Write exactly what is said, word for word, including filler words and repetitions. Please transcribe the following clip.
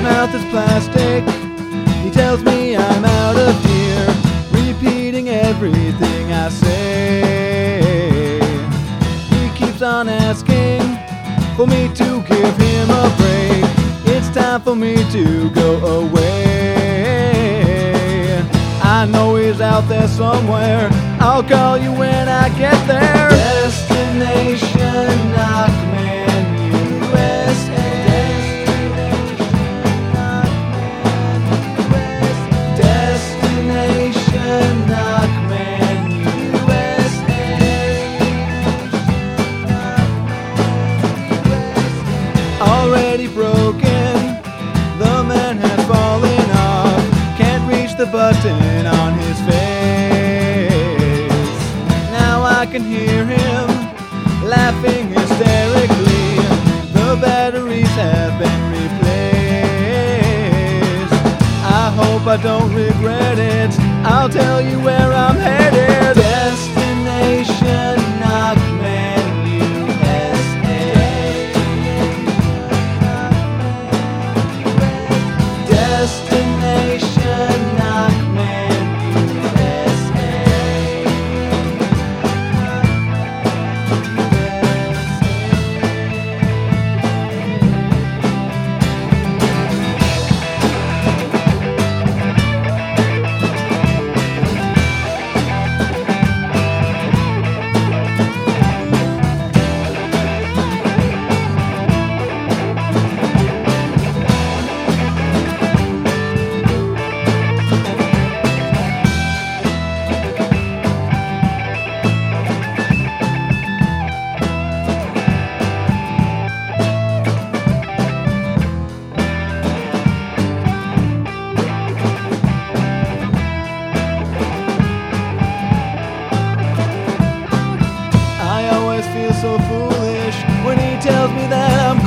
mouth is plastic. He tells me I'm out of here, repeating everything I say. He keeps on asking for me to give him a break. It's time for me to go away. I know he's out there somewhere. I'll call you when I get there. Destination Knockman U S A. Destination Knockman U S A. Already broken, the man has fallen off. Can't reach the button on his face. Now I can hear him laughing hysterically. The batteries have been replaced. I hope I don't regret it. I'll tell you where I'm headed. Destination Knockman U S A. Destination Knockman U S A. So foolish when he tells me that I'm